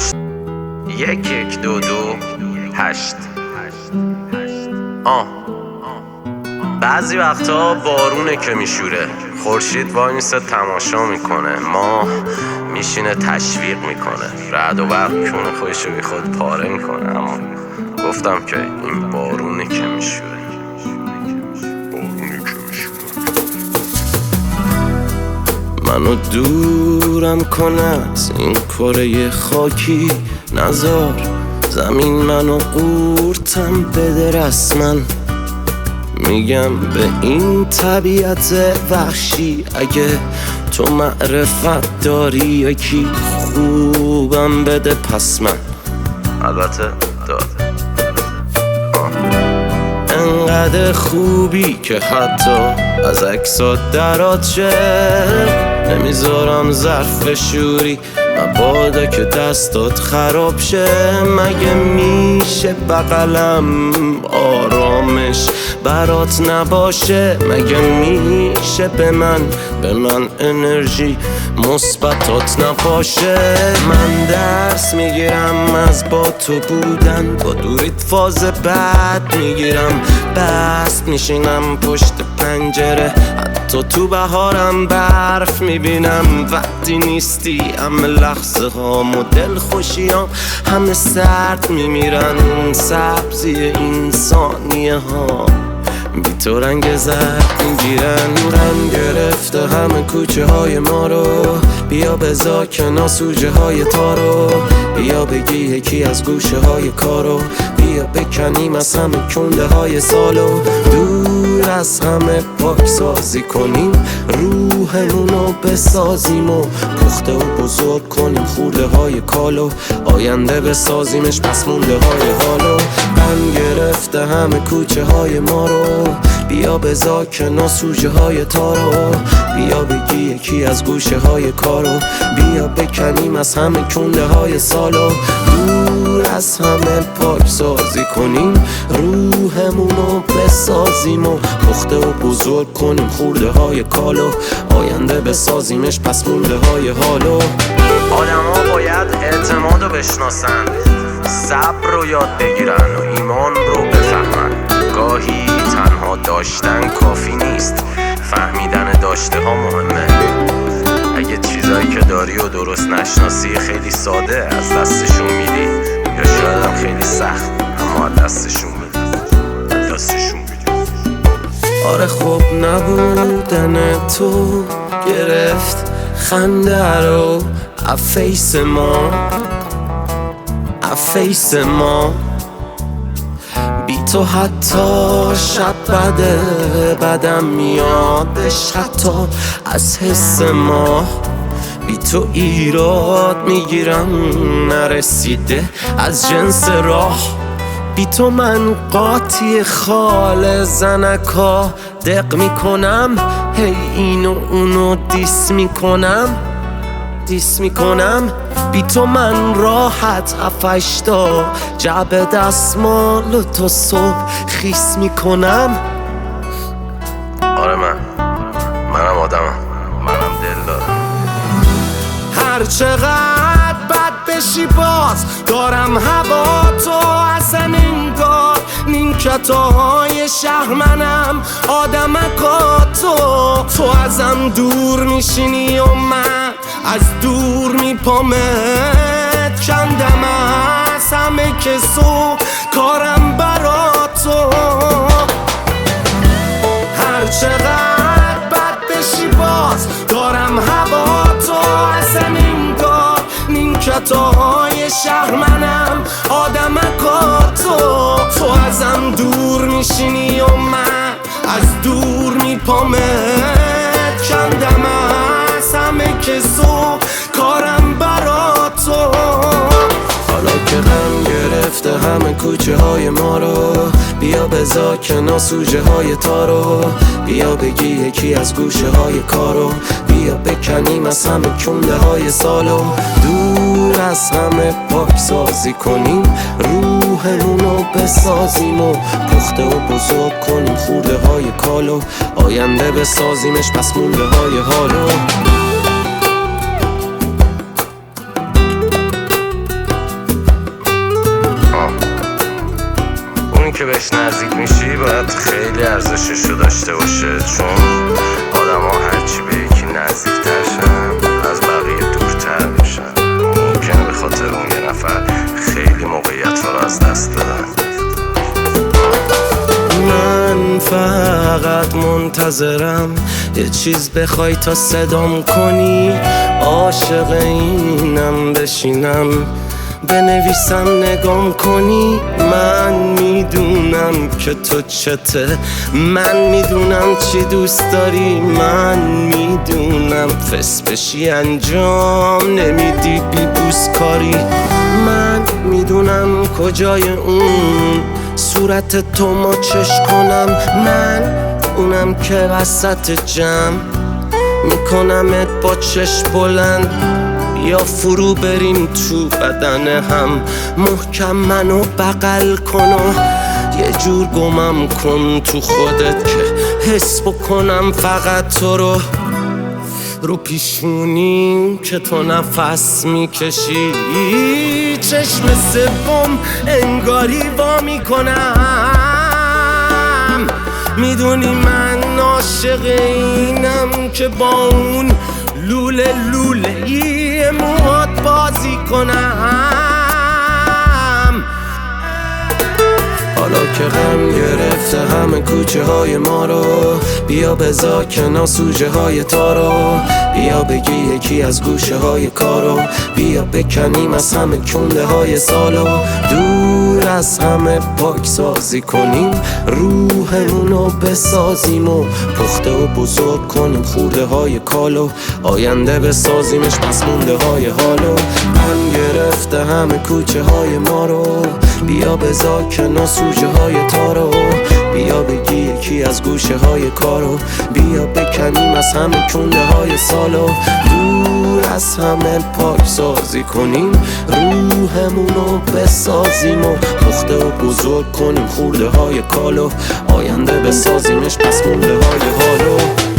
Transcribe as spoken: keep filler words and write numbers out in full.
داشت. یک یک دو دو هشت. آه بعضی وقتا بارونه که میشوره، خورشید وای میسته تماشا میکنه، ماه میشینه تشویق میکنه، رعد و برق کون خودشو بی خود پاره میکنه. اما گفتم که این بارونه که میشوره، بارونه که میشوره. منو دورم کنه از این کره خاکی، نزار زمین منو قورتم بده رسما. میگم به این طبیعت وحشی اگه تو معرفت داری یکی خوبم بده پس من البته داده. انقدر خوبی که حتی از عکسات درات شه، نمیذارم ظرف شوری مبادا که دستات خراب شه. مگه میشه بغلم آرامش برات نباشه؟ مگه میشه به من به من انرژی مثبتات نباشه؟ من درس میگیرم از با تو بودن، با دوریت فاز بد میگیرم، بست میشینم پشت پنجره، حتی تو بهارم برف میبینم. وقتی نیستی همه لحظه ها مدل خوشیام همه سرد میمیرن، سبزی این ثانیه ها بی تو رنگ زرد میگیرن. رم گرفته همه کوچه های ما رو، بیا بذار کنار سوژه های تارو، بیا بگی یکی از گوشه های کارو، بیا بکنیم از همه کنده های سالو، دور از همه پاک سازی کنیم روحمونو بسازیم و پخته و بزرگ کنیم خورده های کالو، آینده بسازیمش پس مونده های حالو. من گرفته همه کوچه های ما رو، بیا بذار کنار سوژه های تارو، بیا بگی یکی از گوشه های کارو، بیا بکنیم از همه کنده های سالو، دور از همه پاک سازی کنیم روحمونو بسازیم و پخته و بزرگ کنیم خورده های کالو، آینده بسازیمش پس مونده های حالو. آدم ها باید اعتماد رو بشناسن، صبر رو یاد بگیرن و ایمان رو بفهمن. گاهی تنها داشتن کافی نیست، فهمیدن داشته ها مهمه. اگه چیزایی که داری و درست نشناسی خیلی ساده از دستشون میدی، یا شاید هم خیلی سخت اما از دستشون میدی از دستشون میدی. آره خب نبودن تو گرفت خنده رو افیس ما افیس ما بی تو حتی شب بده بدم میادش حتی از حس ما. بی تو ایراد میگیرم نرسیده از جنس راه، بی تو من قاطی خال زنکا دق میکنم، هی اینو اونو دیس میکنم دیس میکنم. بی تو من راحت هفشتا جعب دستمال تو صبح خیس میکنم. آره من منم آدمم، منم دل دارم. هر چقدر بد بشی باز دارم هوا تو اصلا انگار نیمکتای شهر منم آدمکا تو تو ازم دور میشینی و من از دور میپامت کندم از همه کسو کارم برا تو. هر چقدر بد بشی باز دارم هوا تو اصلا انگار نیمکتای شهر منم آدمکا تو تو ازم دور میشینی و من از دور میپامت کندم از همه کسو کارم برا تو. حالا که غم گرفته همه کوچه های ما رو، بیا بذار کنار سوژه های تارو، بیا بگی یکی از گوشه های کارو، بیا بکنیم از همه کنده های سالو، دور از همه پاک سازی کنیم روحمونو بسازیم و پخته و بزرگ کنیم خورده های کالو، آینده بسازیمش پس مونده های حالو. که بهش نزدیک میشی باید خیلی ارزششو داشته باشه، چون آدم ها هرچی به یکی نزدیکتر شن از بقیه دورتر میشن. ممکنه به خاطر اون یه نفر خیلی موقعیت ها رو از دست بدن. من فقط منتظرم یه چیز بخوای تا صدام کنی، عاشق اینم بشینم بنویسم نگام کنی. من میدونم که تو چته، من میدونم چی دوست داری، من میدونم فس بشی انجام نمیدی بی بوس کاری. من میدونم کجای اون صورت تو مچش کنم، من اونم که وسط جمع میکنمت با چشم بلند. یا فرو بریم تو بدن هم، محکم منو بغل کن و یه جور گمم کن تو خودت که حس بکنم فقط تو رو. رو پیشونیم که تو نفس میکشی، چشم سوم انگاری وا میکنم. میدونی من عاشق اینم که با اون لوله لوله یه موهات بازی کنم. حالا که غم گرفته همه کوچه های ما رو، بیا بذار کنار سوژه های تارو، بیا بگی یکی از گوشه های کارو، بیا بکنیم از همه کنده های سالو. دور از همه پاک سازی کنیم، روحمونو بسازیم و پخته و بزرگ کنیم خورده های کالو. آینده بسازیمش پس مونده های حالو. من گرفته همه کوچه های ما رو، بیا بذار کنار سوژه های تارو، بیا بگی یکی از گوشه های کارو، بیا بکنیم از همه کنده های سالو. دور از همه پاک سازی کنیم، روحمونو بسازیم و پخته و بزرگ کنیم خورده های کالو. آینده بسازیمش پس مونده های حالو.